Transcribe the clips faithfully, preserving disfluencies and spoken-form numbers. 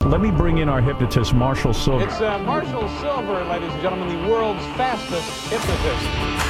Let me bring in our hypnotist, Marshall Silver. It's uh, Marshall Silver, ladies and gentlemen, the world's fastest hypnotist.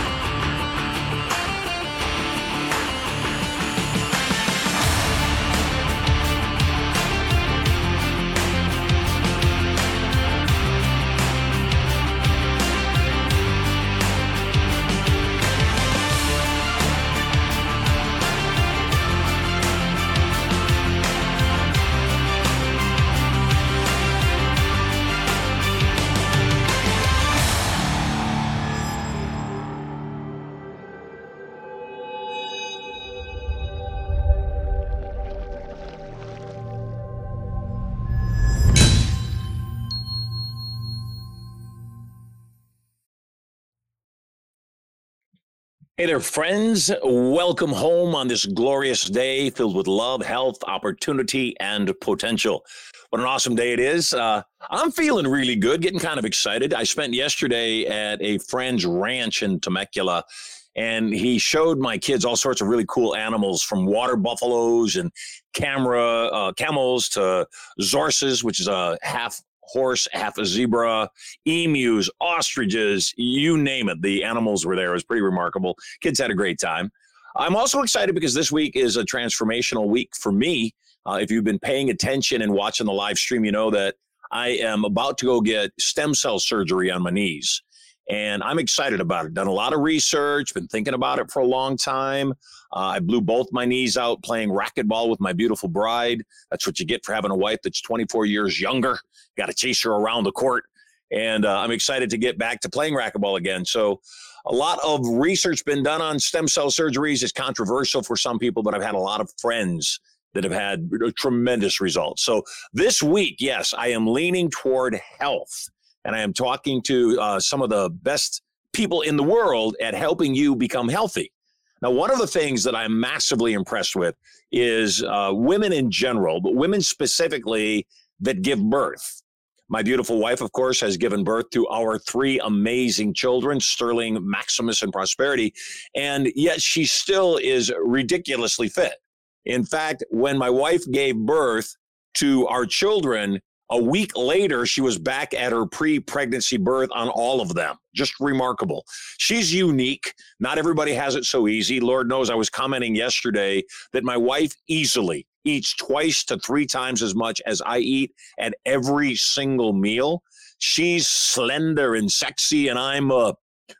Hey there, friends. Welcome home on this glorious day filled with love, health, opportunity, and potential. What an awesome day it is. Uh, I'm feeling really good, getting kind of excited. I spent yesterday at a friend's ranch in Temecula, and he showed my kids all sorts of really cool animals, from water buffaloes and camera uh, camels to zorses, which is a half horse, half a zebra, emus, ostriches, you name it. The animals were there. It was pretty remarkable. Kids had a great time. I'm also excited because this week is a transformational week for me. Uh, if you've been paying attention and watching the live stream, you know that I am about to go get stem cell surgery on my knees. And I'm excited about it. Done a lot of research, been thinking about it for a long time. Uh, I blew both my knees out playing racquetball with my beautiful bride. That's what you get for having a wife that's twenty-four years younger. Got to chase her around the court. And uh, I'm excited to get back to playing racquetball again. So a lot of research been done on stem cell surgeries. It's controversial for some people, but I've had a lot of friends that have had tremendous results. So this week, yes, I am leaning toward health. And I am talking to uh, some of the best people in the world at helping you become healthy. Now, one of the things that I'm massively impressed with is uh, women in general, but women specifically that give birth. My beautiful wife, of course, has given birth to our three amazing children, Sterling, Maximus, and Prosperity. And yet she still is ridiculously fit. In fact, when my wife gave birth to our children, a week later, she was back at her pre-pregnancy birth on all of them. Just remarkable. She's unique. Not everybody has it so easy. Lord knows I was commenting yesterday that my wife easily eats twice to three times as much as I eat at every single meal. She's slender and sexy, and I'm uh,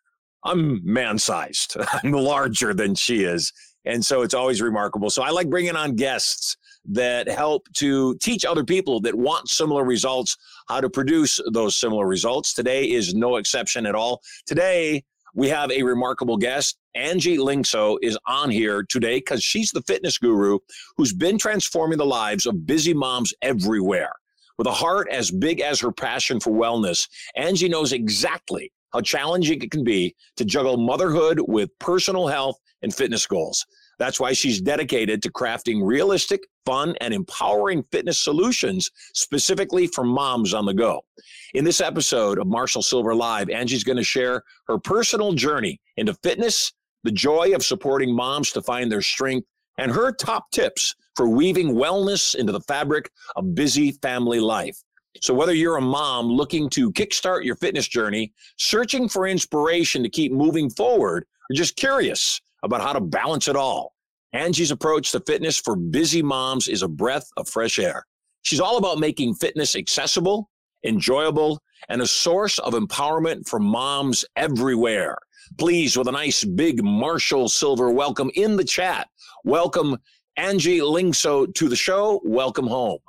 I'm man-sized. I'm larger than she is. And so it's always remarkable. So I like bringing on guests that help to teach other people that want similar results how to produce those similar results. Today is no exception at all. Today, we have a remarkable guest. Angie Lingso is on here today because she's the fitness guru who's been transforming the lives of busy moms everywhere. With a heart as big as her passion for wellness, Angie knows exactly how challenging it can be to juggle motherhood with personal health and fitness goals. That's why she's dedicated to crafting realistic, fun, and empowering fitness solutions specifically for moms on the go. In this episode of Marshall Silver Live, Angie's going to share her personal journey into fitness, the joy of supporting moms to find their strength, and her top tips for weaving wellness into the fabric of busy family life. So whether you're a mom looking to kickstart your fitness journey, searching for inspiration to keep moving forward, or just curious about how to balance it all, Angie's approach to fitness for busy moms is a breath of fresh air. She's all about making fitness accessible, enjoyable, and a source of empowerment for moms everywhere. Please, with a nice big Marshall Silver welcome in the chat, welcome Angie Lingso to the show. Welcome home.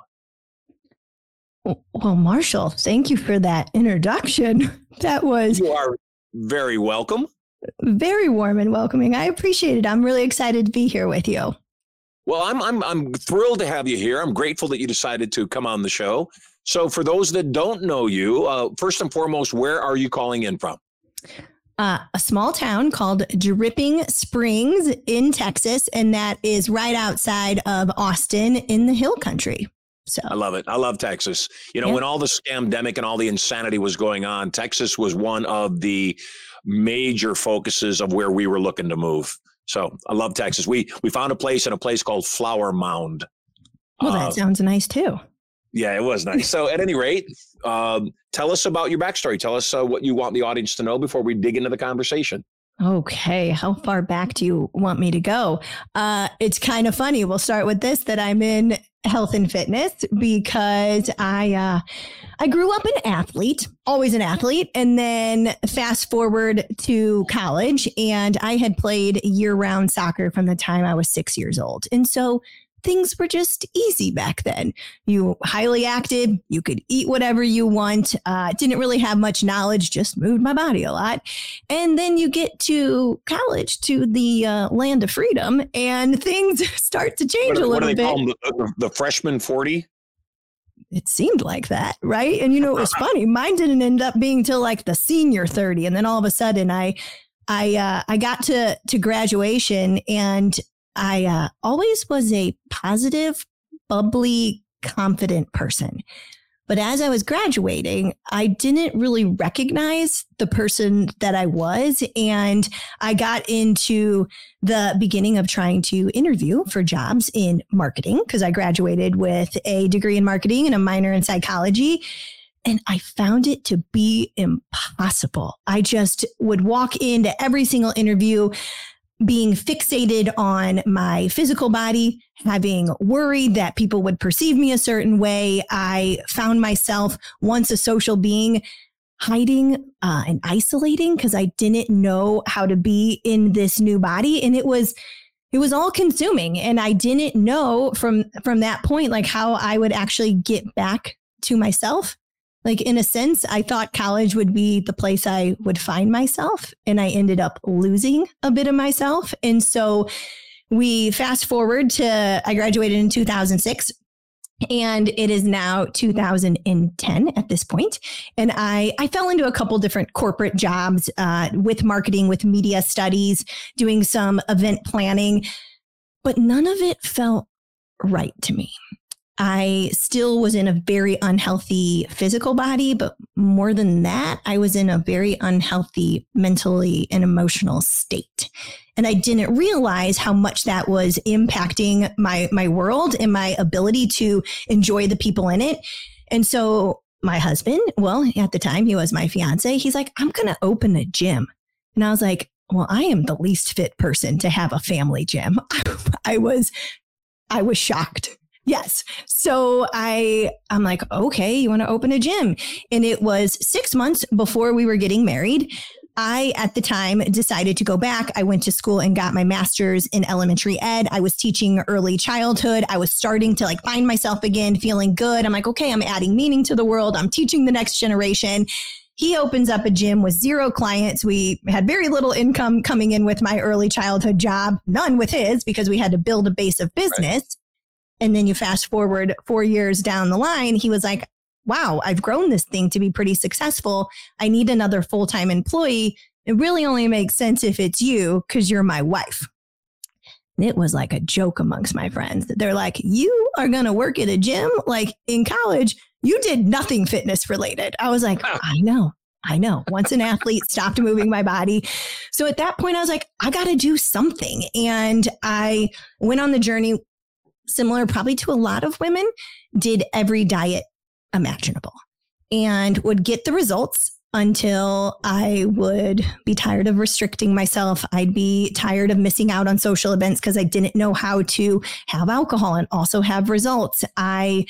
Well, Marshall, thank you for that introduction. That was You are very welcome. Very warm and welcoming. I appreciate it. I'm really excited to be here with you. Well, I'm I'm I'm thrilled to have you here. I'm grateful that you decided to come on the show. So for those that don't know you, uh, first and foremost, where are you calling in from? Uh, a small town called Dripping Springs in Texas, and that is right outside of Austin in the Hill Country. So I love it. I love Texas. You know, yeah. When all the scamdemic and all the insanity was going on, Texas was one of the major focuses of where we were looking to move. So I love Texas. We we found a place in a place called Flower Mound. Well, that uh, sounds nice too. Yeah, it was nice. So at any rate, um, tell us about your backstory. Tell us uh, what you want the audience to know before we dig into the conversation. Okay. How far back do you want me to go? Uh, it's kind of funny. We'll start with this, that I'm in health and fitness because I, uh, I grew up an athlete, always an athlete. And then fast forward to college, and I had played year round soccer from the time I was six years old. And so things were just easy back then. You highly active, you could eat whatever you want. Uh, didn't really have much knowledge, just moved my body a lot. And then you get to college, to the uh, land of freedom, and things start to change what, a little what do they bit. call them? The, the, the freshman forty? It seemed like that, right? And you know, it was funny. Mine didn't end up being till like the senior thirty, and then all of a sudden, I, I, uh, I got to to graduation, and I uh, always was a positive, bubbly, confident person. But as I was graduating, I didn't really recognize the person that I was. And I got into the beginning of trying to interview for jobs in marketing because I graduated with a degree in marketing and a minor in psychology. And I found it to be impossible. I just would walk into every single interview being fixated on my physical body, having worried that people would perceive me a certain way. I found myself, once a social being, hiding uh, and isolating because I didn't know how to be in this new body. And it was it was all consuming. And I didn't know from from that point, like how I would actually get back to myself. Like, in a sense, I thought college would be the place I would find myself, and I ended up losing a bit of myself. And so we fast forward to, I graduated in two thousand six, and it is now two thousand ten at this point. And I, I fell into a couple different corporate jobs uh, with marketing, with media studies, doing some event planning, but none of it felt right to me. I still was in a very unhealthy physical body, but more than that, I was in a very unhealthy mentally and emotional state. And I didn't realize how much that was impacting my, my world and my ability to enjoy the people in it. And so my husband, well, at the time he was my fiance, he's like, I'm going to open a gym. And I was like, well, I am the least fit person to have a family gym. I was, I was shocked. Yes. So I, I'm like, okay, you want to open a gym? And it was six months before we were getting married. I, at the time, decided to go back. I went to school and got my master's in elementary ed. I was teaching early childhood. I was starting to like find myself again, feeling good. I'm like, okay, I'm adding meaning to the world. I'm teaching the next generation. He opens up a gym with zero clients. We had very little income coming in with my early childhood job, none with his, because we had to build a base of business. Right. And then you fast forward four years down the line, he was like, wow, I've grown this thing to be pretty successful. I need another full-time employee. It really only makes sense if it's you because you're my wife. And it was like a joke amongst my friends. They're like, you are going to work at a gym? Like in college, you did nothing fitness related. I was like, I know, I know. Once an athlete, stopped moving my body. So at that point, I was like, I got to do something. And I went on the journey similar probably to a lot of women, did every diet imaginable and would get the results until I would be tired of restricting myself. I'd be tired of missing out on social events because I didn't know how to have alcohol and also have results. I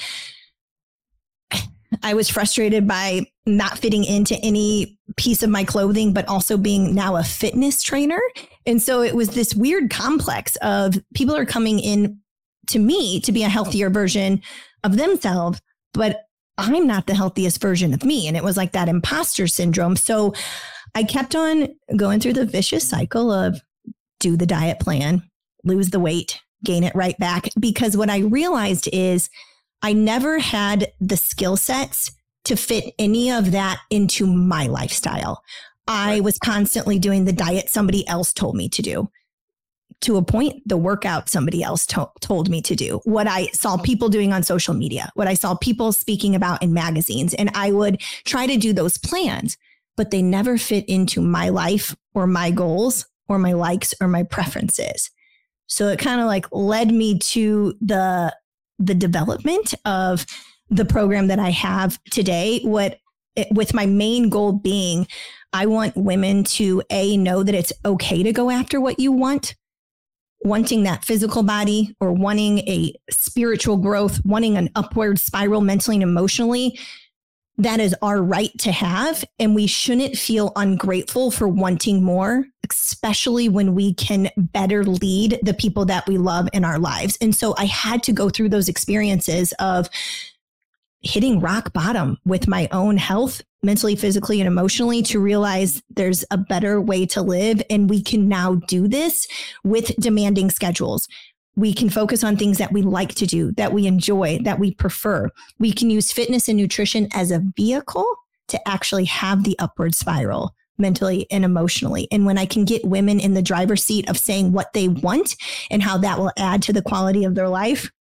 I was frustrated by not fitting into any piece of my clothing, but also being now a fitness trainer. And so it was this weird complex of people are coming in to me to be a healthier version of themselves, but I'm not the healthiest version of me. And it was like that imposter syndrome. So I kept on going through the vicious cycle of do the diet plan, lose the weight, gain it right back. Because what I realized is I never had the skill sets to fit any of that into my lifestyle. I was constantly doing the diet somebody else told me to do. To a point, the workout somebody else to- told me to do, what I saw people doing on social media, what I saw people speaking about in magazines. And I would try to do those plans, but they never fit into my life or my goals or my likes or my preferences. So it kind of like led me to the, the development of the program that I have today, what it, with my main goal being, I want women to A, know that it's okay to go after what you want, wanting that physical body or wanting a spiritual growth, wanting an upward spiral mentally and emotionally. That is our right to have. And we shouldn't feel ungrateful for wanting more, especially when we can better lead the people that we love in our lives. And so I had to go through those experiences of hitting rock bottom with my own health, mentally, physically, and emotionally, to realize there's a better way to live. And we can now do this with demanding schedules. We can focus on things that we like to do, that we enjoy, that we prefer. We can use fitness and nutrition as a vehicle to actually have the upward spiral mentally and emotionally. And when I can get women in the driver's seat of saying what they want and how that will add to the quality of their life,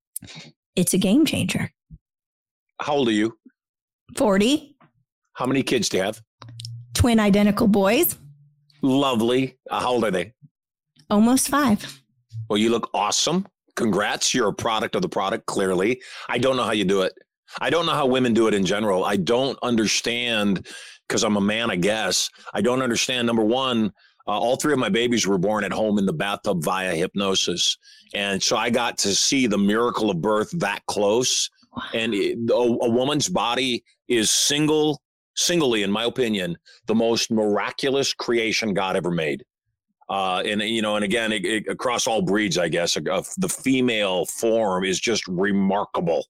it's a game changer. How old are you? forty. How many kids do you have? Twin identical boys. Lovely. Uh, how old are they? Almost five. Well, you look awesome. Congrats. You're a product of the product, clearly. I don't know how you do it. I don't know how women do it in general. I don't understand, because I'm a man, I guess. I don't understand. Number one, uh, all three of my babies were born at home in the bathtub via hypnosis. And so I got to see the miracle of birth that close. And it, a, a woman's body is single, singly, in my opinion, the most miraculous creation God ever made. Uh, and, you know, and again, it, it, across all breeds, I guess, uh, the female form is just remarkable.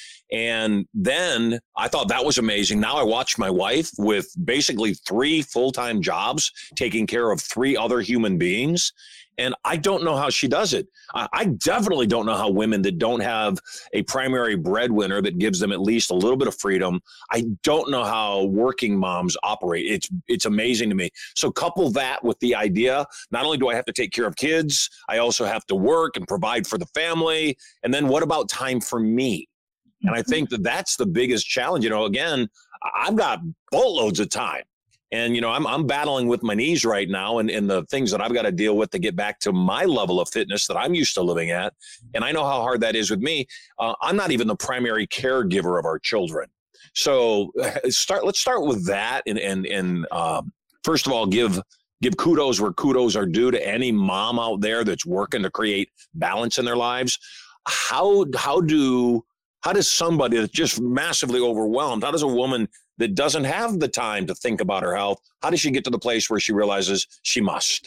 And then I thought that was amazing. Now I watched my wife with basically three full-time jobs, taking care of three other human beings. And I don't know how she does it. I, I definitely don't know how women that don't have a primary breadwinner that gives them at least a little bit of freedom. I don't know how working moms operate. It's it's amazing to me. So couple that with the idea, not only do I have to take care of kids, I also have to work and provide for the family. And then what about time for me? And I think that that's the biggest challenge. You know, again, I've got boatloads of time. And, you know, I'm I'm battling with my knees right now and, and the things that I've got to deal with to get back to my level of fitness that I'm used to living at. And I know how hard that is with me. Uh, I'm not even the primary caregiver of our children. So start. let's start with that. And, and, and um, first of all, give give kudos where kudos are due to any mom out there that's working to create balance in their lives. How how do how does somebody that's just massively overwhelmed, how does a woman that doesn't have the time to think about her health, how does she get to the place where she realizes she must?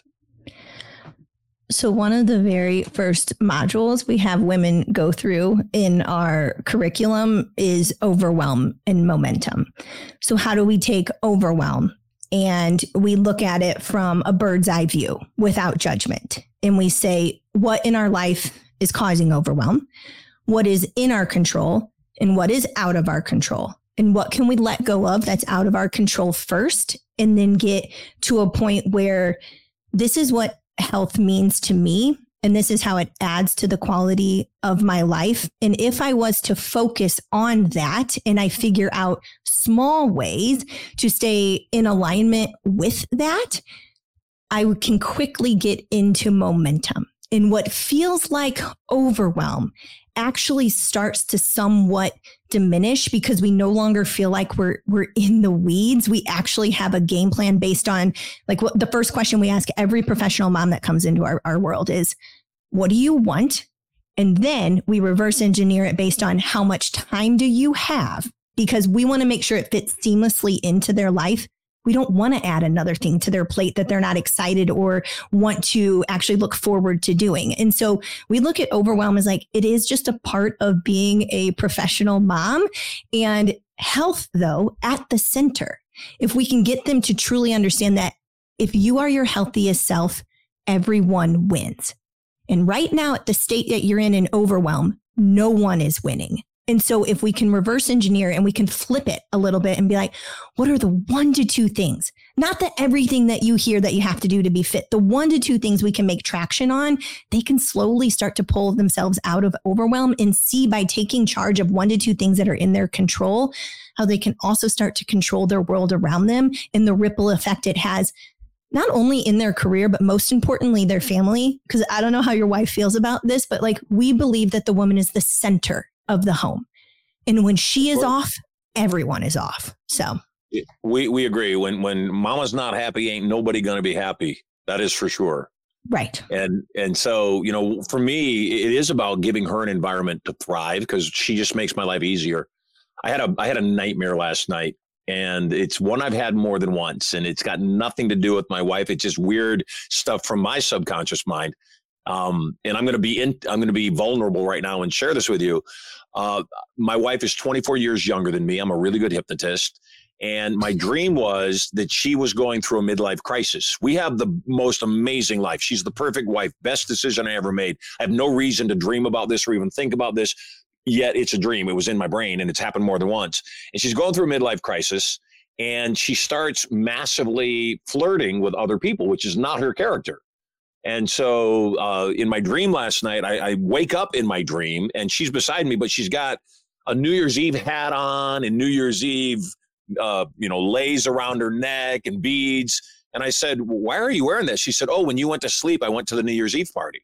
So one of the very first modules we have women go through in our curriculum is overwhelm and momentum. So how do we take overwhelm and we look at it from a bird's eye view without judgment? And we say, what in our life is causing overwhelm? What is in our control and what is out of our control? And what can we let go of that's out of our control first, and then get to a point where this is what health means to me, and this is how it adds to the quality of my life. And if I was to focus on that and I figure out small ways to stay in alignment with that, I can quickly get into momentum. And what feels like overwhelm actually starts to somewhat diminish because we no longer feel like we're we're in the weeds. We actually have a game plan based on, like, what the first question we ask every professional mom that comes into our, our world is, what do you want? And then we reverse engineer it based on how much time do you have? Because we want to make sure it fits seamlessly into their life. We don't want to add another thing to their plate that they're not excited or want to actually look forward to doing. And so we look at overwhelm as like, it is just a part of being a professional mom, and health, though, at the center. If we can get them to truly understand that if you are your healthiest self, everyone wins. And right now at the state that you're in in overwhelm, no one is winning. And so if we can reverse engineer and we can flip it a little bit and be like, what are the one to two things? Not the everything that you hear that you have to do to be fit. The one to two things we can make traction on, they can slowly start to pull themselves out of overwhelm and see, by taking charge of one to two things that are in their control, how they can also start to control their world around them and the ripple effect it has, not only in their career, but most importantly, their family. Because I don't know how your wife feels about this, but like, we believe that the woman is the center of the home. And when she is off, everyone is off. So we we agree. When when mama's not happy, ain't nobody going to be happy. That is for sure. Right. And and so, you know, for me, it is about giving her an environment to thrive because she just makes my life easier. I had a I had a nightmare last night, and it's one I've had more than once, and it's got nothing to do with my wife. It's just weird stuff from my subconscious mind. Um, and I'm going to be in, I'm going to be vulnerable right now and share this with you. Uh, my wife is twenty-four years younger than me. I'm a really good hypnotist. And my dream was that she was going through a midlife crisis. We have the most amazing life. She's the perfect wife, best decision I ever made. I have no reason to dream about this or even think about this, yet it's a dream. It was in my brain and it's happened more than once. And she's going through a midlife crisis and she starts massively flirting with other people, which is not her character. And so uh, in my dream last night, I, I wake up in my dream and she's beside me, but she's got a New Year's Eve hat on and New Year's Eve Uh, you know, lays around her neck and beads. And I said, why are you wearing this? She said, oh, when you went to sleep, I went to the New Year's Eve party.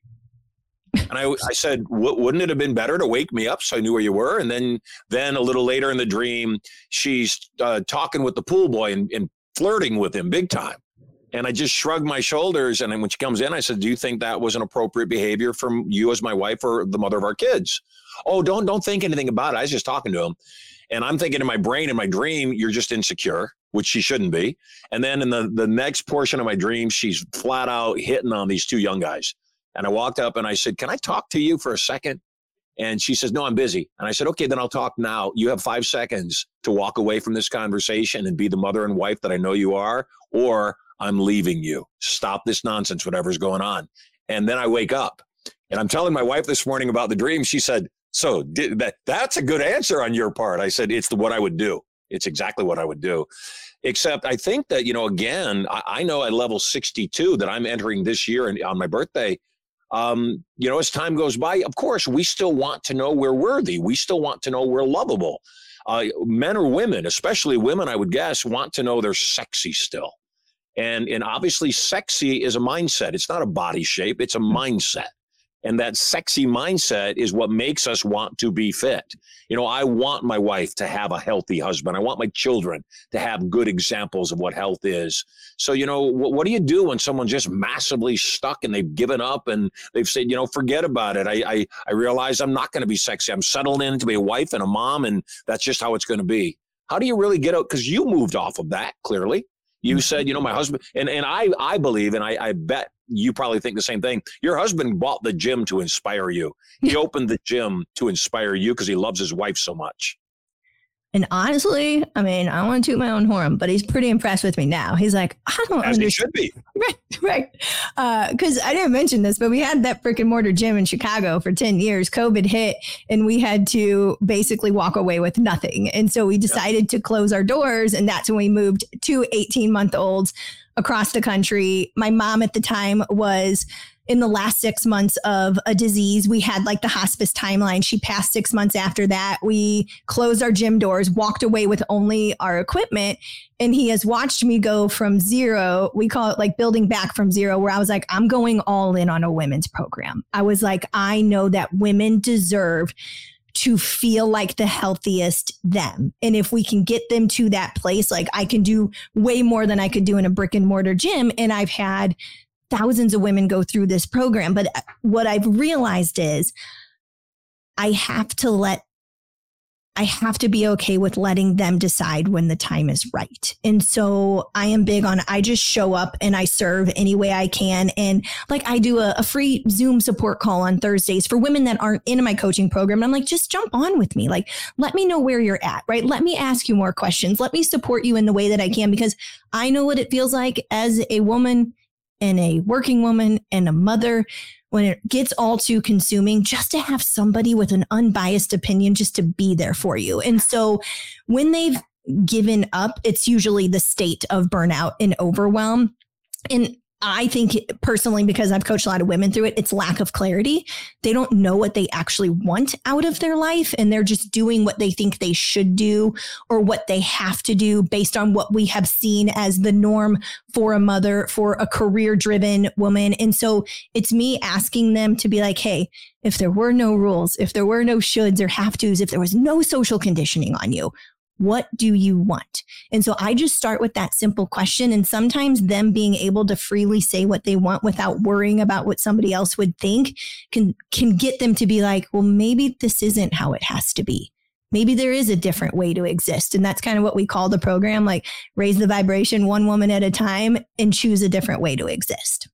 And I, I said, wouldn't it have been better to wake me up so I knew where you were? And then, then a little later in the dream, she's uh, talking with the pool boy and, and flirting with him big time. And I just shrugged my shoulders. And then when she comes in, I said, do you think that was an appropriate behavior from you as my wife or the mother of our kids? Oh, don't, don't think anything about it. I was just talking to him. And I'm thinking in my brain, in my dream, you're just insecure, which she shouldn't be. And then in the, the next portion of my dream, she's flat out hitting on these two young guys. And I walked up and I said, can I talk to you for a second? And she says, no, I'm busy. And I said, okay, then I'll talk now. You have five seconds to walk away from this conversation and be the mother and wife that I know you are, or I'm leaving you. Stop this nonsense, whatever's going on. And then I wake up and I'm telling my wife this morning about the dream. She said, so did that, that's a good answer on your part. I said, it's the, what I would do. It's exactly what I would do. Except I think that, you know, again, I, I know at level sixty-two that I'm entering this year and on my birthday, um, you know, as time goes by, of course, we still want to know we're worthy. We still want to know we're lovable. Uh, men or women, especially women, I would guess, want to know they're sexy still. And, and obviously sexy is a mindset. It's not a body shape. It's a mindset. And that sexy mindset is what makes us want to be fit. You know, I want my wife to have a healthy husband. I want my children to have good examples of what health is. So, you know, what, what do you do when someone's just massively stuck and they've given up and they've said, you know, forget about it. I I, I realize I'm not going to be sexy. I'm settled in to be a wife and a mom, and that's just how it's going to be. How do you really get out? Because you moved off of that, clearly. You said, you know, my husband, and, and I, I believe, and I, I bet you probably think the same thing. Your husband bought the gym to inspire you. He opened the gym to inspire you because he loves his wife so much. And honestly, I mean, I don't want to toot my own horn, but he's pretty impressed with me now. He's like, I don't As understand. he should be. Right, right. Because uh, I didn't mention this, but we had that brick and mortar gym in Chicago for ten years. COVID hit and we had to basically walk away with nothing. And so we decided yeah. to close our doors. And that's when we moved two eighteen month olds across the country. My mom at the time was in the last six months of a disease. We had like the hospice timeline. She passed six months after that. We closed our gym doors, walked away with only our equipment. And he has watched me go from zero. We call it like building back from zero, where I was like, I'm going all in on a women's program. I was like, I know that women deserve to feel like the healthiest them. And if we can get them to that place, like I can do way more than I could do in a brick and mortar gym. And I've had thousands of women go through this program. But what I've realized is I have to let, I have to be okay with letting them decide when the time is right. And so I am big on, I just show up and I serve any way I can. And like I do a, a free Zoom support call on Thursdays for women that aren't in my coaching program. And I'm like, just jump on with me. Like, let me know where you're at, right? Let me ask you more questions. Let me support you in the way that I can, because I know what it feels like as a woman and a working woman and a mother, when it gets all too consuming, just to have somebody with an unbiased opinion just to be there for you. And so when they've given up, it's usually the state of burnout and overwhelm. And I think personally, because I've coached a lot of women through it, it's lack of clarity. They don't know what they actually want out of their life, and they're just doing what they think they should do or what they have to do based on what we have seen as the norm for a mother, for a career-driven woman. And so it's me asking them to be like, hey, if there were no rules, if there were no shoulds or have tos, if there was no social conditioning on you, what do you want? And so I just start with that simple question. And sometimes them being able to freely say what they want without worrying about what somebody else would think can, can get them to be like, well, maybe this isn't how it has to be. Maybe there is a different way to exist. And that's kind of what we call the program, like raise the vibration one woman at a time and choose a different way to exist.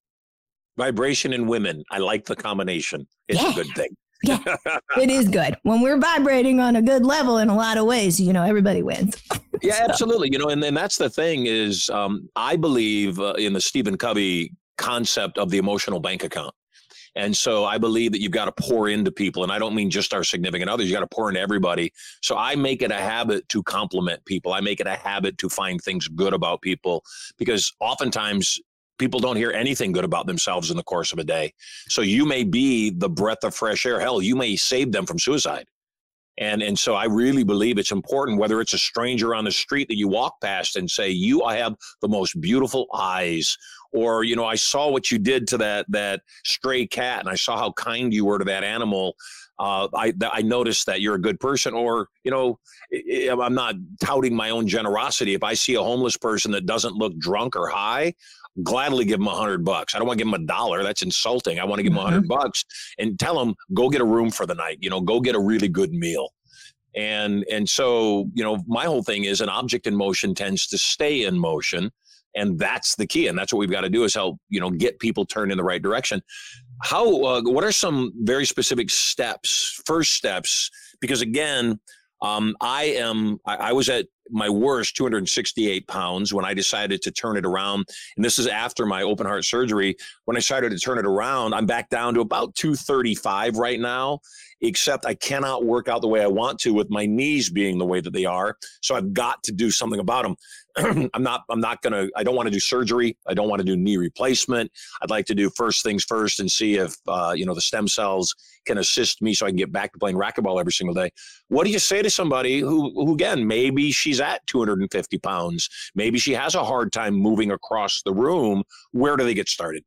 Vibration in women. I like the combination. It's Yeah. a good thing. Yeah, it is good. When we're vibrating on a good level in a lot of ways, you know, everybody wins. Yeah, So- absolutely. You know, and then that's the thing is um, I believe uh, in the Stephen Covey concept of the emotional bank account. And so I believe that you've got to pour into people. And I don't mean just our significant others. You got to pour into everybody. So I make it a habit to compliment people. I make it a habit to find things good about people, because oftentimes people don't hear anything good about themselves in the course of a day. So you may be the breath of fresh air. Hell, you may save them from suicide. And and so I really believe it's important, whether it's a stranger on the street that you walk past and say, you I have the most beautiful eyes, or, you know, I saw what you did to that that stray cat and I saw how kind you were to that animal. Uh, I I noticed that you're a good person. Or, you know, I'm not touting my own generosity. If I see a homeless person that doesn't look drunk or high, gladly give them a hundred bucks. I don't want to give them a dollar. That's insulting. I want to give them a hundred bucks and tell them, go get a room for the night, you know, go get a really good meal. And, and so, you know, my whole thing is an object in motion tends to stay in motion. And that's the key. And that's what we've got to do is help, you know, get people turned in the right direction. How, uh, what are some very specific steps, first steps? Because again, um, I am, I, I was at my worst, two hundred sixty-eight pounds when I decided to turn it around. And this is after my open heart surgery. When I started to turn it around, I'm back down to about two thirty-five right now, except I cannot work out the way I want to with my knees being the way that they are. So I've got to do something about them. I'm not, I'm not going to, I don't want to do surgery. I don't want to do knee replacement. I'd like to do first things first and see if, uh, you know, the stem cells can assist me so I can get back to playing racquetball every single day. What do you say to somebody who, who again, maybe she's at two hundred fifty pounds, maybe she has a hard time moving across the room? Where do they get started?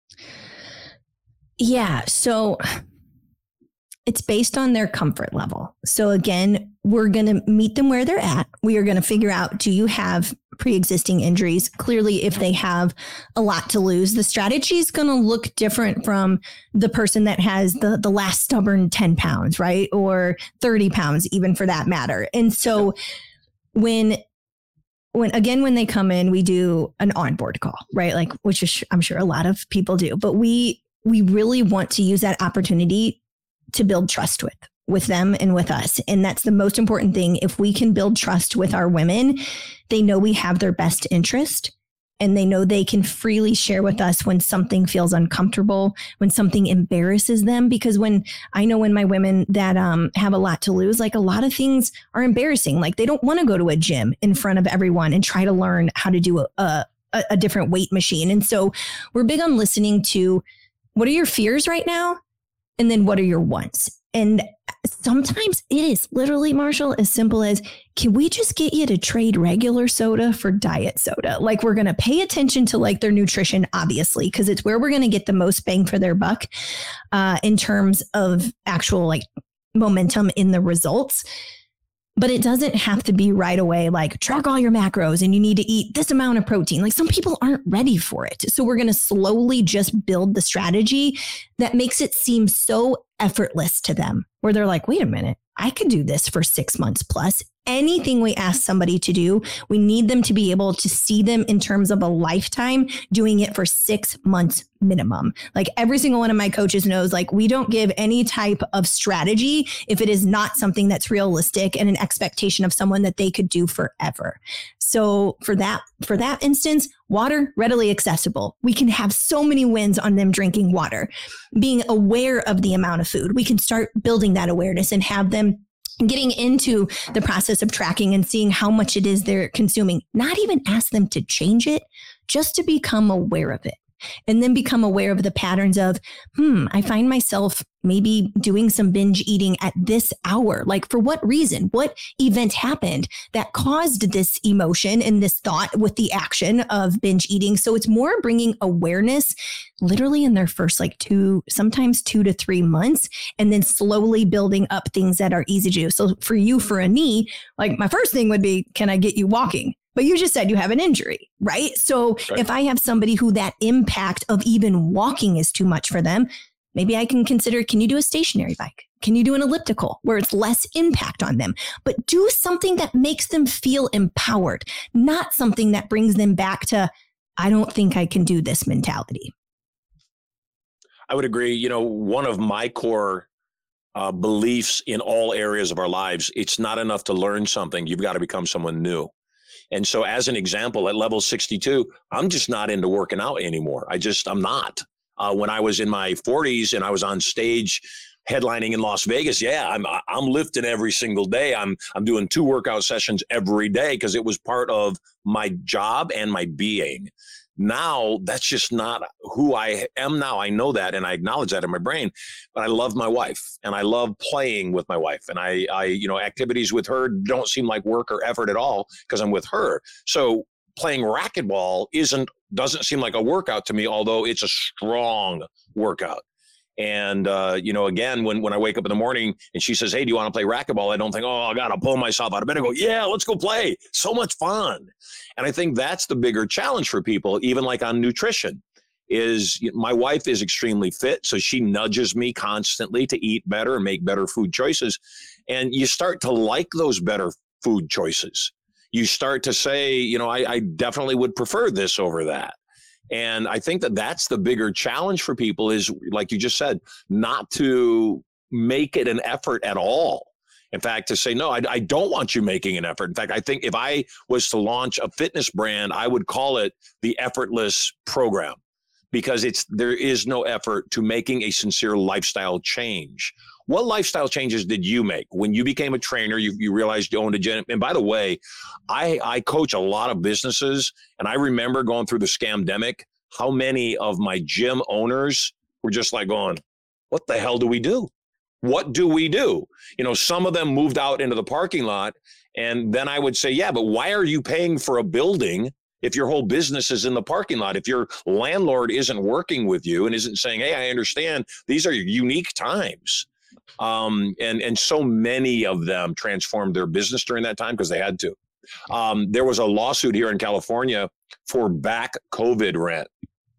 Yeah. So it's based on their comfort level. So again, we're going to meet them where they're at. We are going to figure out, do you have pre-existing injuries? Clearly, if they have a lot to lose, the strategy is going to look different from the person that has the, the last stubborn ten pounds, right? Or thirty pounds, even for that matter. And so when When again, when they come in, we do an onboard call, right? Like, which is, I'm sure a lot of people do, but we, we really want to use that opportunity to build trust with, with them and with us. And that's the most important thing. If we can build trust with our women, they know we have their best interest, and they know they can freely share with us when something feels uncomfortable, when something embarrasses them. Because when I know when my women that um, have a lot to lose, like a lot of things are embarrassing. Like they don't want to go to a gym in front of everyone and try to learn how to do a, a, a different weight machine. And so we're big on listening to, what are your fears right now? And then what are your wants? And sometimes it is literally, Marshall, as simple as, can we just get you to trade regular soda for diet soda? Like, we're going to pay attention to like their nutrition, obviously, because it's where we're going to get the most bang for their buck uh, in terms of actual like momentum in the results. But it doesn't have to be right away, like track all your macros and you need to eat this amount of protein. Like some people aren't ready for it. So we're going to slowly just build the strategy that makes it seem so effortless to them, where they're like, wait a minute, I could do this for six months plus. Anything we ask somebody to do, we need them to be able to see them in terms of a lifetime doing it for six months minimum. Like every single one of my coaches knows, like we don't give any type of strategy if it is not something that's realistic and an expectation of someone that they could do forever. So for that, for that instance, water, readily accessible. We can have so many wins on them drinking water, being aware of the amount of food. We can start building that awareness and have them getting into the process of tracking and seeing how much it is they're consuming, not even ask them to change it, just to become aware of it. And then become aware of the patterns of, hmm, I find myself maybe doing some binge eating at this hour. Like, for what reason? What event happened that caused this emotion and this thought with the action of binge eating? So it's more bringing awareness literally in their first like two, sometimes two to three months, and then slowly building up things that are easy to do. So for you, for a knee, like my first thing would be, can I get you walking? But you just said you have an injury, right? So right. If I have somebody who that impact of even walking is too much for them, maybe I can consider, can you do a stationary bike? Can you do an elliptical where it's less impact on them? But do something that makes them feel empowered, not something that brings them back to, I don't think I can do this mentality. I would agree. You know, one of my core uh, beliefs in all areas of our lives, it's not enough to learn something. You've got to become someone new. And so as an example, at level sixty-two, I'm just not into working out anymore. I just, I'm not. Uh, when I was in my forties and I was on stage headlining in Las Vegas, yeah, I'm I'm lifting every single day. I'm I'm doing two workout sessions every day because it was part of my job and my being. Now, that's just not who I am now. I know that, and I acknowledge that in my brain, but I love my wife, and I love playing with my wife, and I, I you know, activities with her don't seem like work or effort at all because I'm with her. So playing racquetball isn't, doesn't seem like a workout to me, although it's a strong workout. And, uh, you know, again, when, when I wake up in the morning and she says, hey, do you want to play racquetball? I don't think, oh, I got to pull myself out of bed and go, yeah, let's go play. So much fun. And I think that's the bigger challenge for people, even like on nutrition, is my wife is extremely fit. So she nudges me constantly to eat better and make better food choices. And you start to like those better food choices. You start to say, you know, I, I definitely would prefer this over that. And I think that that's the bigger challenge for people is, like you just said, not to make it an effort at all. In fact, to say, no, I, I don't want you making an effort. In fact, I think if I was to launch a fitness brand, I would call it the Effortless Program, because it's there is no effort to making a sincere lifestyle change. What lifestyle changes did you make when you became a trainer? You, you realized you owned a gym. And by the way, I, I coach a lot of businesses, and I remember going through the scamdemic, how many of my gym owners were just like going, what the hell do we do? What do we do? You know, some of them moved out into the parking lot, and then I would say, yeah, but why are you paying for a building if your whole business is in the parking lot? If your landlord isn't working with you and isn't saying, hey, I understand these are unique times. Um, and, and so many of them transformed their business during that time because they had to. Um, there was a lawsuit here in California for back COVID rent.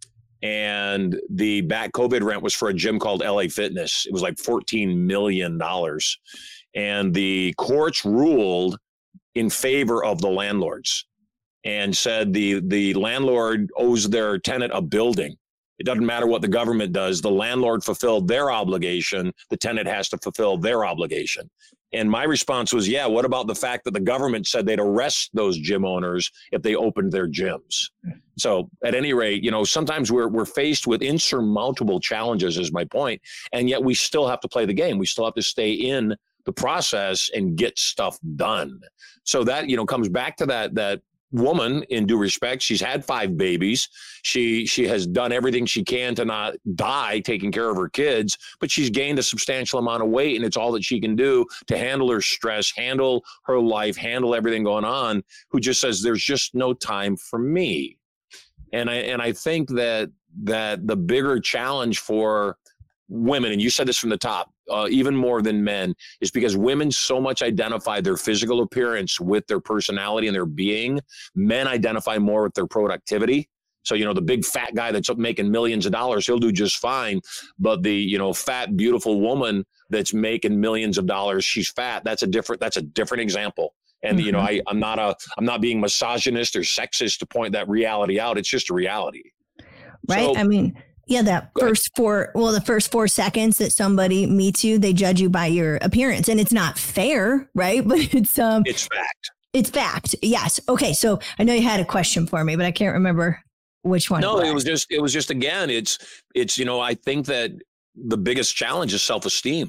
And the back COVID rent was for a gym called L A Fitness. It was like fourteen million dollars. And the courts ruled in favor of the landlords and said the, the landlord owes their tenant a building. It doesn't matter what the government does. The landlord fulfilled their obligation. The tenant has to fulfill their obligation. And my response was, yeah, what about the fact that the government said they'd arrest those gym owners if they opened their gyms? So at any rate, you know, sometimes we're we're faced with insurmountable challenges, is my point. And yet we still have to play the game. We still have to stay in the process and get stuff done. So that, you know, comes back to that, that woman, in due respect. She's had five babies. She she has done everything she can to not die taking care of her kids, but she's gained a substantial amount of weight, and it's all that she can do to handle her stress, handle her life, handle everything going on, who just says there's just no time for me. And I and I think that that the bigger challenge for women, and you said this from the top, uh, even more than men, is because women so much identify their physical appearance with their personality and their being. Men identify more with their productivity. So, you know, the big fat guy that's making millions of dollars, he'll do just fine. But the, you know, fat, beautiful woman that's making millions of dollars, she's fat. That's a different, that's a different example. And, mm-hmm. you know, I, I'm not a, I'm not being misogynist or sexist to point that reality out. It's just a reality. Right. So, I mean, yeah, that first four, well, the first four seconds that somebody meets you, they judge you by your appearance, and it's not fair, right? But it's, um, it's fact. It's fact. Yes. Okay. So I know you had a question for me, but I can't remember which one. No, it was just, it was just, again, it's, it's, you know, I think that the biggest challenge is self-esteem.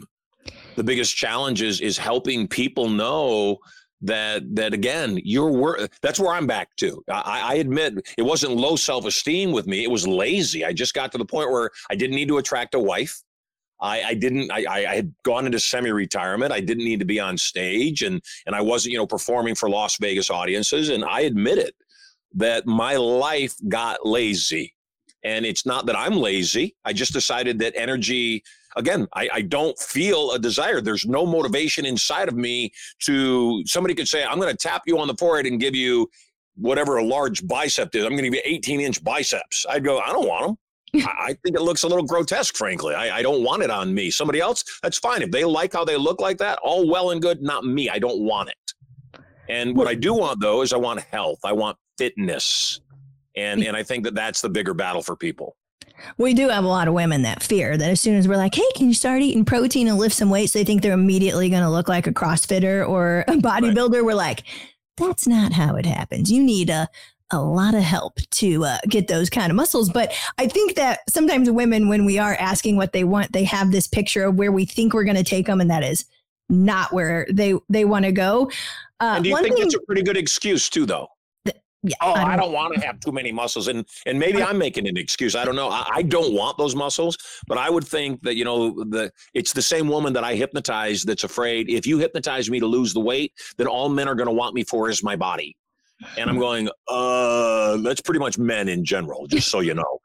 the biggest challenge is, is helping people know that, that again, your work, that's where I'm back to. I, I admit it wasn't low self-esteem with me. It was lazy. I just got to the point where I didn't need to attract a wife. I, I didn't, I, I had gone into semi-retirement. I didn't need to be on stage, and, and I wasn't, you know, performing for Las Vegas audiences. And I admitted that my life got lazy. And it's not that I'm lazy. I just decided that energy, again, I, I don't feel a desire. There's no motivation inside of me to, somebody could say, I'm going to tap you on the forehead and give you whatever a large bicep is. I'm going to give you eighteen inch biceps. I'd go, I don't want them. I think it looks a little grotesque, frankly. I, I don't want it on me. Somebody else, that's fine. If they like how they look like that, all well and good. Not me. I don't want it. And what I do want, though, is I want health. I want fitness. And and I think that that's the bigger battle for people. We do have a lot of women that fear that as soon as we're like, hey, can you start eating protein and lift some weights? They think they're immediately going to look like a CrossFitter or a bodybuilder. Right. We're like, that's not how it happens. You need a, a lot of help to uh, get those kind of muscles. But I think that sometimes women, when we are asking what they want, they have this picture of where we think we're going to take them. And that is not where they, they want to go. Uh, and do you think thing, it's a pretty good excuse too, though? Yeah, oh, I don't, I don't want to have too many muscles. And and maybe I'm making an excuse. I don't know. I, I don't want those muscles, but I would think that, you know, the it's the same woman that I hypnotize that's afraid if you hypnotize me to lose the weight, then all men are going to want me for is my body. And I'm going, uh, that's pretty much men in general, just so you know.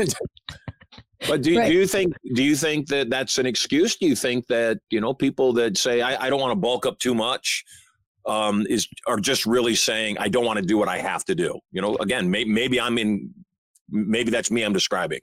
But do, right. do you think do you think that that's an excuse? Do you think that, you know, people that say, I, I don't want to bulk up too much, um, is are just really saying, I don't want to do what I have to do? You know, again, may, maybe I'm in, maybe that's me I'm describing.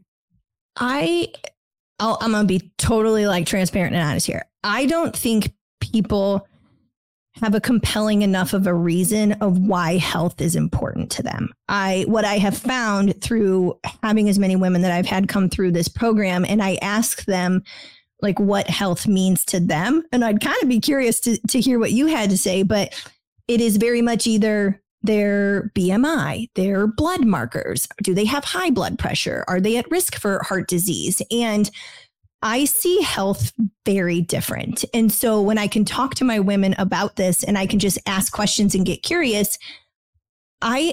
I, I'll, I'm going to be totally like transparent and honest here. I don't think people have a compelling enough of a reason of why health is important to them. I, what I have found through having as many women that I've had come through this program, and I ask them like what health means to them. And I'd kind of be curious to, to hear what you had to say, but it is very much either their B M I, their blood markers. Do they have high blood pressure? Are they at risk for heart disease? And I see health very different. And so when I can talk to my women about this and I can just ask questions and get curious, I,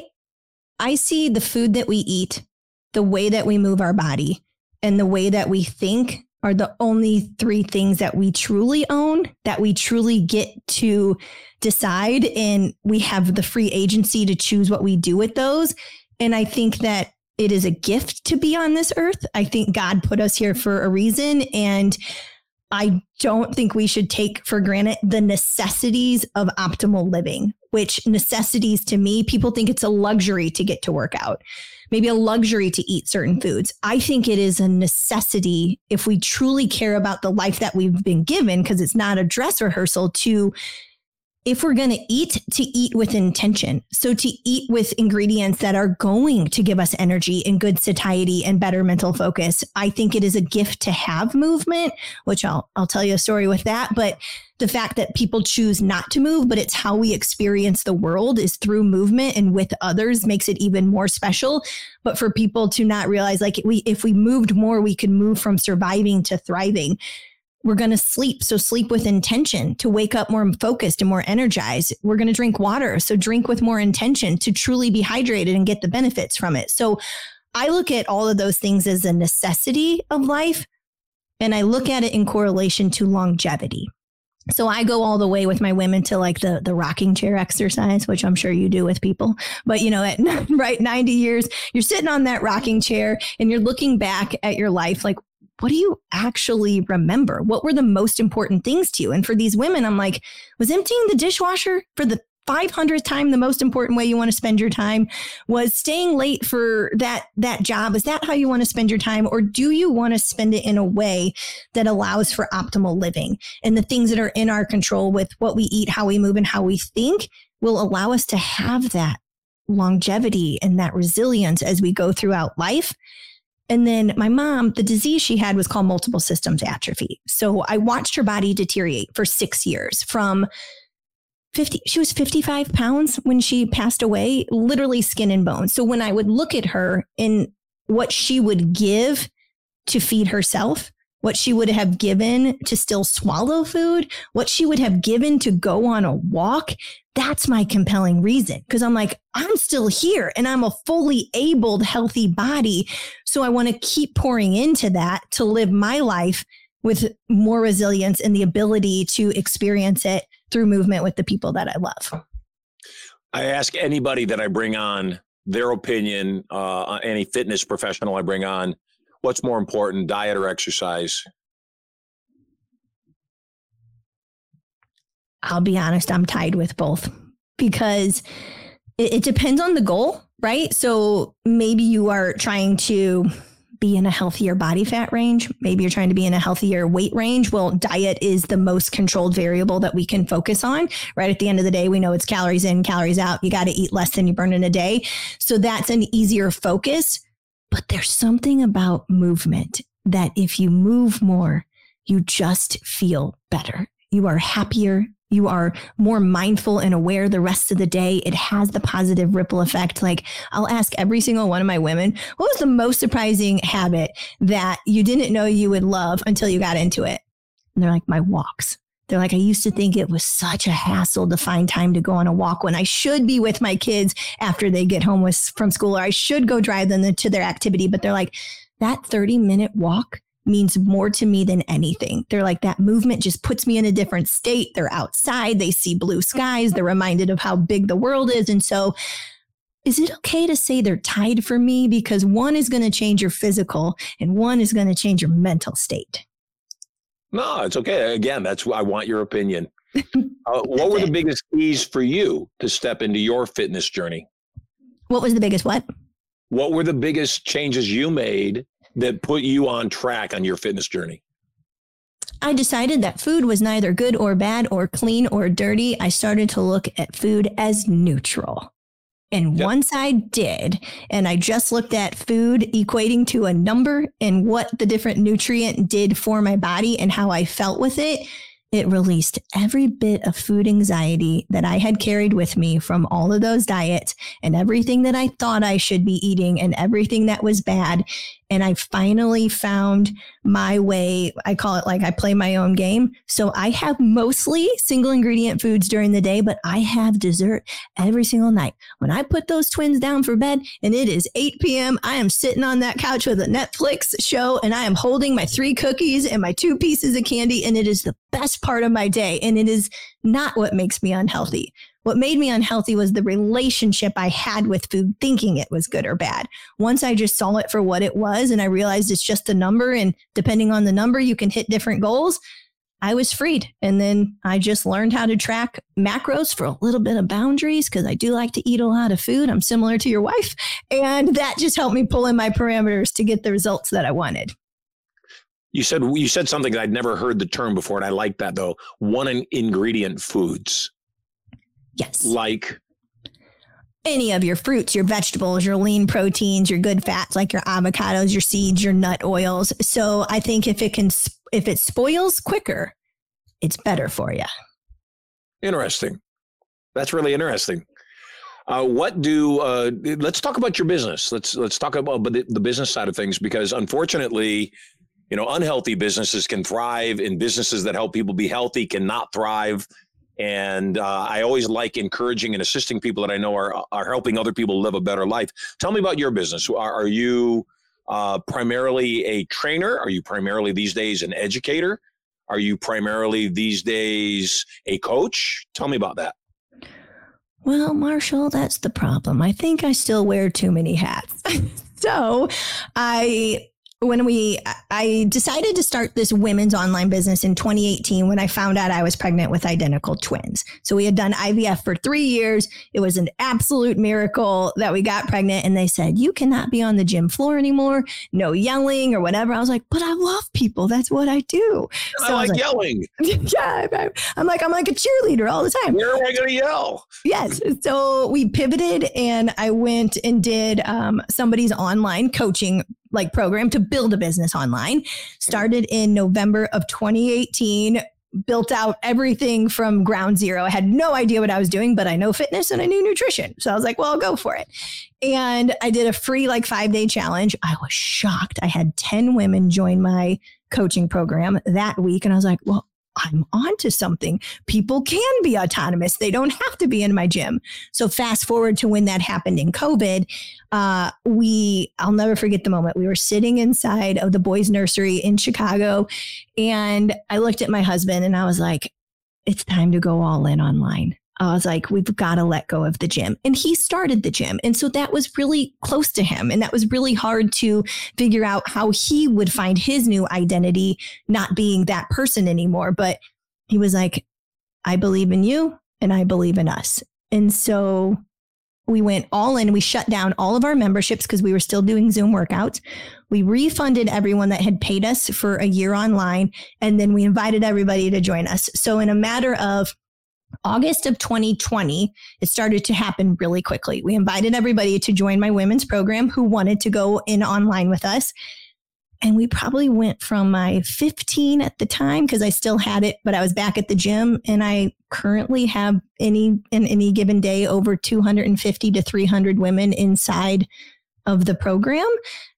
I see the food that we eat, the way that we move our body, and the way that we think are the only three things that we truly own, that we truly get to decide. And we have the free agency to choose what we do with those. And I think that it is a gift to be on this earth. I think God put us here for a reason. And I don't think we should take for granted the necessities of optimal living, which necessities to me, people think it's a luxury to get to work out, maybe a luxury to eat certain foods. I think it is a necessity if we truly care about the life that we've been given, because it's not a dress rehearsal, to, if we're going to eat, to eat with intention. So to eat with ingredients that are going to give us energy and good satiety and better mental focus. I think it is a gift to have movement, which I'll, I'll tell you a story with that. But the fact that people choose not to move, but it's how we experience the world is through movement and with others, makes it even more special. But for people to not realize, like, we, if we moved more, we could move from surviving to thriving. We're going to sleep. So sleep with intention to wake up more focused and more energized. We're going to drink water. So drink with more intention to truly be hydrated and get the benefits from it. So I look at all of those things as a necessity of life. And I look at it in correlation to longevity. So I go all the way with my women to like the, the rocking chair exercise, which I'm sure you do with people. But, you know, at right ninety years, you're sitting on that rocking chair and you're looking back at your life like, what do you actually remember? What were the most important things to you? And for these women, I'm like, was emptying the dishwasher for the five hundredth time the most important way you want to spend your time? Was staying late for that, that job? Is that how you want to spend your time? Or do you want to spend it in a way that allows for optimal living? And the things that are in our control with what we eat, how we move, and how we think will allow us to have that longevity and that resilience as we go throughout life. And then my mom, the disease she had was called multiple systems atrophy. So I watched her body deteriorate for six years from fifty. She was fifty-five pounds when she passed away, literally skin and bone. So when I would look at her and what she would give to feed herself what she would have given to still swallow food, what she would have given to go on a walk. That's my compelling reason. Because I'm like, I'm still here and I'm a fully abled, healthy body. So I want to keep pouring into that to live my life with more resilience and the ability to experience it through movement with the people that I love. I ask anybody that I bring on their opinion, uh, any fitness professional I bring on, what's more important, diet or exercise? I'll be honest, I'm tied with both because it, it depends on the goal, right? So maybe you are trying to be in a healthier body fat range. Maybe you're trying to be in a healthier weight range. Well, diet is the most controlled variable that we can focus on, right? At the end of the day, we know it's calories in, calories out. You got to eat less than you burn in a day. So that's an easier focus. But there's something about movement that if you move more, you just feel better. You are happier. You are more mindful and aware the rest of the day. It has the positive ripple effect. Like I'll ask every single one of my women, what was the most surprising habit that you didn't know you would love until you got into it? And they're like, my walks. They're like, I used to think it was such a hassle to find time to go on a walk when I should be with my kids after they get home with, from school, or I should go drive them to their activity. But they're like, that thirty minute walk means more to me than anything. They're like, that movement just puts me in a different state. They're outside, they see blue skies, they're reminded of how big the world is. And so is it okay to say they're tied for me? Because one is going to change your physical and one is going to change your mental state. No, it's okay. Again, that's why I want your opinion. Uh, what were the biggest keys for you to step into your fitness journey? What was the biggest what? What were the biggest changes you made that put you on track on your fitness journey? I decided that food was neither good or bad or clean or dirty. I started to look at food as neutral. And yep. Once I did, and I just looked at food equating to a number and what the different nutrient did for my body and how I felt with it, it released every bit of food anxiety that I had carried with me from all of those diets and everything that I thought I should be eating and everything that was bad. And I finally found my way. I call it like I play my own game. So I have mostly single ingredient foods during the day, but I have dessert every single night. When I put those twins down for bed and it is eight p.m., I am sitting on that couch with a Netflix show and I am holding my three cookies and my two pieces of candy. And it is the best part of my day. And it is not what makes me unhealthy. What made me unhealthy was the relationship I had with food, thinking it was good or bad. Once I just saw it for what it was and I realized it's just a number, and depending on the number, you can hit different goals, I was freed. And then I just learned how to track macros for a little bit of boundaries because I do like to eat a lot of food. I'm similar to your wife. And that just helped me pull in my parameters to get the results that I wanted. You said you said something that I'd never heard the term before, and I like that, though. One ingredient foods. Yes. Like any of your fruits, your vegetables, your lean proteins, your good fats, like your avocados, your seeds, your nut oils. So I think if it can, if it spoils quicker, it's better for you. Interesting. That's really interesting. Uh, what do, uh, let's talk about your business. Let's, let's talk about the, the business side of things, because unfortunately, you know, unhealthy businesses can thrive and businesses that help people be healthy cannot thrive. And uh, I always like encouraging and assisting people that I know are are helping other people live a better life. Tell me about your business. Are, are you uh, primarily a trainer? Are you primarily these days an educator? Are you primarily these days a coach? Tell me about that. Well, Marshall, that's the problem. I think I still wear too many hats. So I... When we, I decided to start this women's online business in twenty eighteen when I found out I was pregnant with identical twins. So we had done I V F for three years. It was an absolute miracle that we got pregnant. And they said, you cannot be on the gym floor anymore. No yelling or whatever. I was like, but I love people. That's what I do. So I like, I like yelling. Yeah. I'm like, I'm like a cheerleader all the time. Where am I going to yell? Yes. So we pivoted and I went and did um, somebody's online coaching like program to build a business online. Started in November of twenty eighteen, built out everything from ground zero. I had no idea what I was doing, but I know fitness and I knew nutrition. So I was like, well, I'll go for it. And I did a free like five day challenge. I was shocked. I had ten women join my coaching program that week. And I was like, well, I'm onto something. People can be autonomous. They don't have to be in my gym. So fast forward to when that happened in COVID, uh, we, I'll never forget the moment. We were sitting inside of the boys' nursery in Chicago. And I looked at my husband and I was like, it's time to go all in online. I was like, we've got to let go of the gym. And he started the gym. And so that was really close to him. And that was really hard to figure out how he would find his new identity, not being that person anymore. But he was like, I believe in you and I believe in us. And so we went all in. We shut down all of our memberships because we were still doing Zoom workouts. We refunded everyone that had paid us for a year online. And then we invited everybody to join us. So in a matter of August of twenty twenty, it started to happen really quickly. We invited everybody to join my women's program who wanted to go in online with us. And we probably went from my fifteen at the time, because I still had it, but I was back at the gym. And I currently have any in any given day over two hundred fifty to three hundred women inside of the program.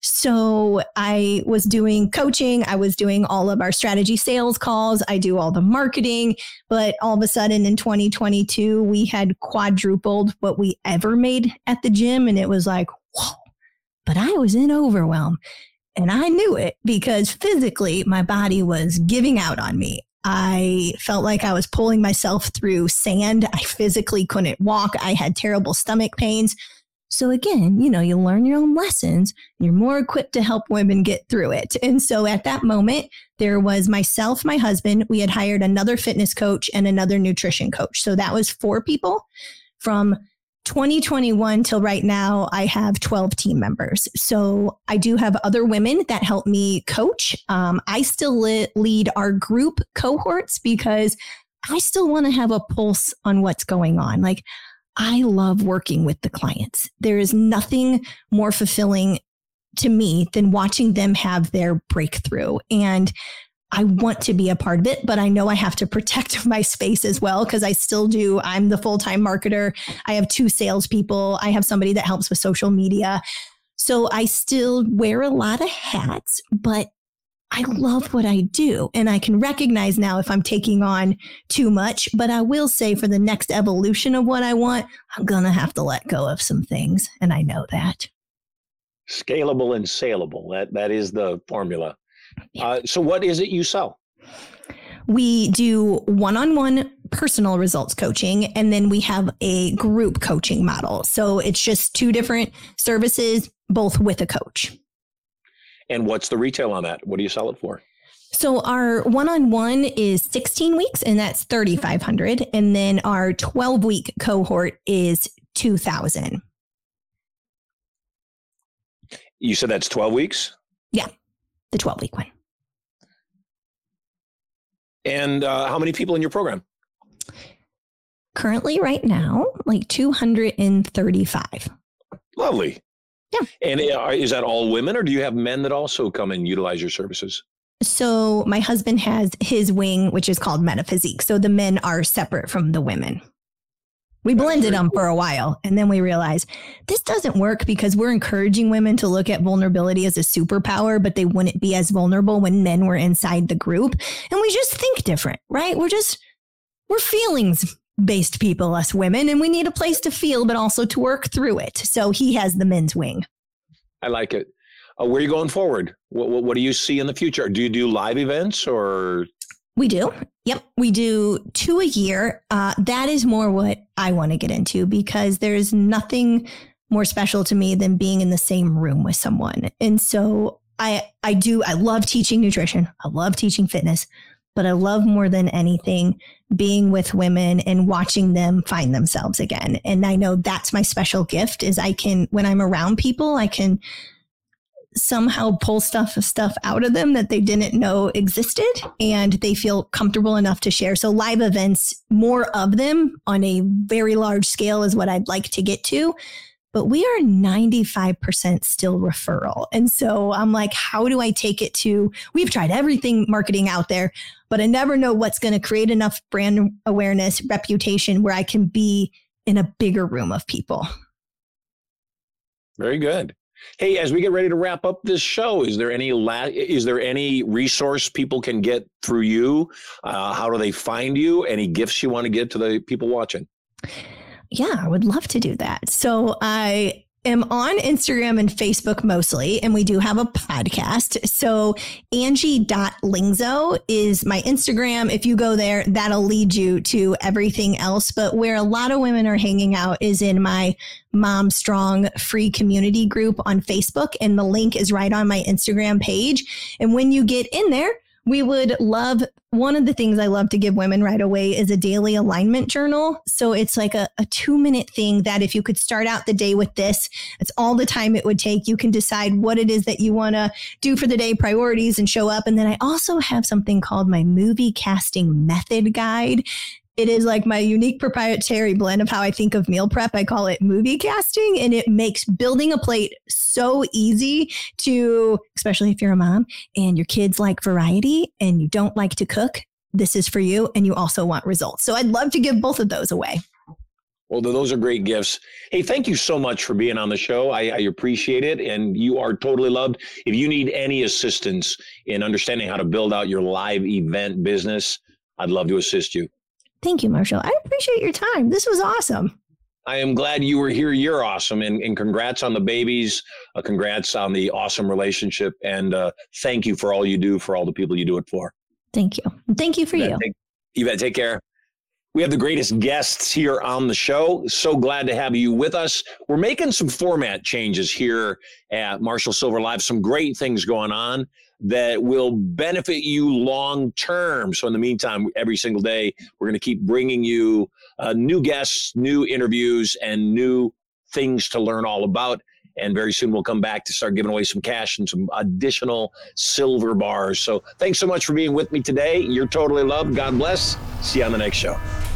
So I was doing coaching. I was doing all of our strategy sales calls. I do all the marketing. But all of a sudden in twenty twenty-two, we had quadrupled what we ever made at the gym. And it was like, whoa, but I was in overwhelm. And I knew it because physically my body was giving out on me. I felt like I was pulling myself through sand. I physically couldn't walk. I had terrible stomach pains. So again, you know, you learn your own lessons. You're more equipped to help women get through it. And so at that moment, there was myself, my husband. We had hired another fitness coach and another nutrition coach. So that was four people. From twenty twenty-one till right now, I have twelve team members. So I do have other women that help me coach. Um, I still li- lead our group cohorts because I still want to have a pulse on what's going on. Like, I love working with the clients. There is nothing more fulfilling to me than watching them have their breakthrough. And I want to be a part of it, but I know I have to protect my space as well, because I still do. I'm the full-time marketer. I have two salespeople. I have somebody that helps with social media. So I still wear a lot of hats, but I love what I do. And I can recognize now if I'm taking on too much, but I will say for the next evolution of what I want, I'm going to have to let go of some things. And I know that. Scalable and saleable. That, that is the formula. Yeah. Uh, so what is it you sell? We do one-on-one personal results coaching, and then we have a group coaching model. So it's just two different services, both with a coach. And what's the retail on that? What do you sell it for? So our one-on-one is sixteen weeks, and that's thirty-five hundred dollars. And then our twelve-week cohort is two thousand dollars. You said that's twelve weeks? Yeah, the twelve-week one. And uh, how many people in your program? Currently, right now, like two hundred thirty-five. Lovely. Yeah. And is that all women, or do you have men that also come and utilize your services? So my husband has his wing, which is called Metaphysique. So the men are separate from the women. We blended them for a while, and then we realized this doesn't work because we're encouraging women to look at vulnerability as a superpower, but they wouldn't be as vulnerable when men were inside the group. And we just think different, right? We're just, we're feelings based people, us women, and we need a place to feel, but also to work through it. So he has the men's wing. I like it. Uh, where are you going forward? What, what, what do you see in the future? Do you do live events or? We do. Yep. We do two a year. Uh, that is more what I want to get into because there's nothing more special to me than being in the same room with someone. And so I, I do, I love teaching nutrition. I love teaching fitness, but I love more than anything being with women and watching them find themselves again. And I know that's my special gift is I can, when I'm around people, I can somehow pull stuff stuff out of them that they didn't know existed, and they feel comfortable enough to share. So live events, more of them on a very large scale is what I'd like to get to. But we are ninety-five percent still referral. And so I'm like, how do I take it to, we've tried everything marketing out there, but I never know what's going to create enough brand awareness, reputation where I can be in a bigger room of people. Very good. Hey, as we get ready to wrap up this show, is there any la- is there any resource people can get through you? Uh, how do they find you? Any gifts you want to give to the people watching? Yeah, I would love to do that. So I am on Instagram and Facebook mostly, and we do have a podcast. So Angie dot Lingzo is my Instagram. If you go there, that'll lead you to everything else. But where a lot of women are hanging out is in my Mom Strong free community group on Facebook. And the link is right on my Instagram page. And when you get in there, we would love, one of the things I love to give women right away is a daily alignment journal. So it's like a, a two minute thing that if you could start out the day with this, it's all the time it would take. You can decide what it is that you want to do for the day, priorities, and show up. And then I also have something called my movie casting method guide. It is like my unique proprietary blend of how I think of meal prep. I call it movie casting, and it makes building a plate so easy to, especially if you're a mom and your kids like variety and you don't like to cook. This is for you, and you also want results. So I'd love to give both of those away. Well, those are great gifts. Hey, thank you so much for being on the show. I, I appreciate it, and you are totally loved. If you need any assistance in understanding how to build out your live event business, I'd love to assist you. Thank you, Marshall. I appreciate your time. This was awesome. I am glad you were here. You're awesome. And, and congrats on the babies. Uh, congrats on the awesome relationship. And uh, thank you for all you do for all the people you do it for. Thank you. And thank you for you. Take, Yvette, take care. We have the greatest guests here on the show. So glad to have you with us. We're making some format changes here at Marshall Sylver Live. Some great things going on that will benefit you long term. So in the meantime, every single day, we're going to keep bringing you uh, new guests, new interviews, and new things to learn all about. And very soon we'll come back to start giving away some cash and some additional silver bars. So thanks so much for being with me today. You're totally loved. God bless. See you on the next show.